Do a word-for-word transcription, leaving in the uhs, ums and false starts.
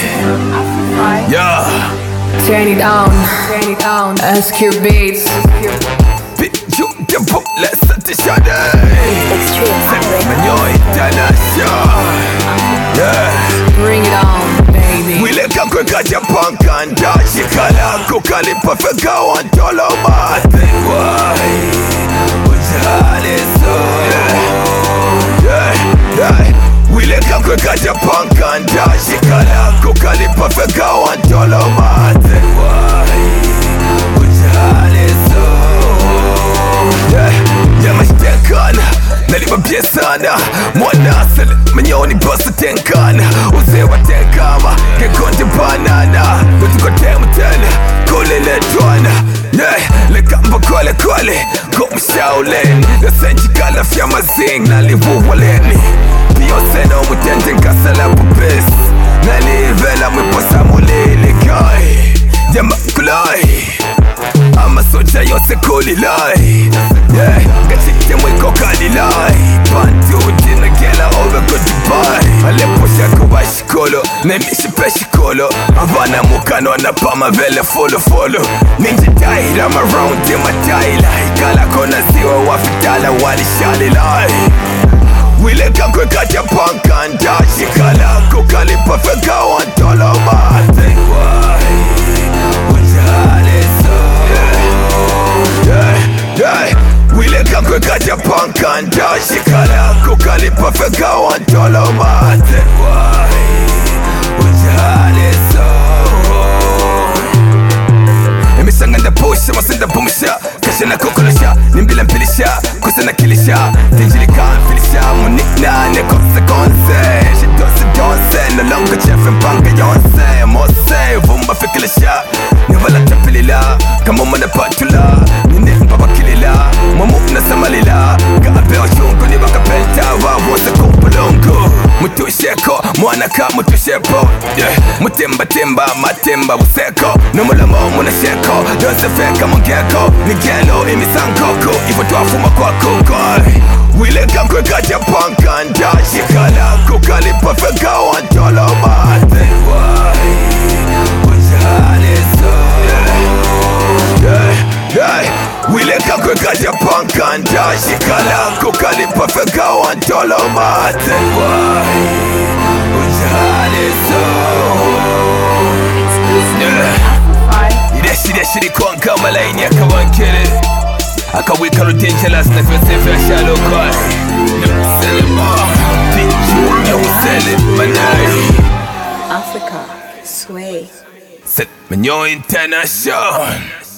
Yeah. Turn it on, turn it on. S Q Beats. You the book, let's set the shot. Menyo International. Yeah. Bring it on, baby. We look up quick at your punk and dash. You call out Kukali perfect go on Tolo Mate. Why? What's all is so? Yeah, yeah. We look up quick at your punk and dash. You call out Kukali perfect go on Tolo Mate. Why? What's all is so? Yeah, yeah, my tenkan naliba bie sana mwana asili menyoni bossa tenkan uzewa tenkama kekonde banana lutuko temu tena kule le twana yeah lekamba kole kole kumshaulen lesenji kala fya mazing nalivu waleni biyosena umutente nkasala pupes nalivela mwiposa mulili kai jama kulai ama soja yose koli lai yeah gatite mwiko kali lai bantu dina gela over go Dubai alepo shako bashikolo nemishi peshikolo avana mukano na pama vele follow follow ninja died I'm around in my daila ikala kona ziwa wafitala wali shali lai wile kankwe kati ya pankanda shikala kukali pafeka wantolo mate why wajale yeah, yeah. Wile kankwe kati ya pankanda shikala kukali pafeka wantolo mate why ujale so emisanga ndapusha masenda bumusha kasha na kukulisha nimbila mpilisha kusa na kilisha tinjili kanfilisha munikna nekose konse shidose donse no longer chef mpanga yonse mose vumba fikilisha nivala tapilila kama mana patula nine mpapa kilila mamu na samalila kaabe oshungu ni wakapenta wawose kupulungu mutusheko mwana ka mutushepo yeah. Mutimba timba matimba buseko numulamo munasheko donse feka mongeko nigelo imisankoko ivo twafuma kwako koi wile kankwe kaja pankanda shikala kukali pafeka wantolo mate why wajale so yeah, yeah. Wile kankwe kaja pankanda shikala kukali pafeka wantolo mate why wajale so Shiri kwa kama laini ya kawankele akawika lutenjelas na fyosefe ya shalo kwa Nuselema Pinju ya usele manai Africa, sway. Set Menyo International.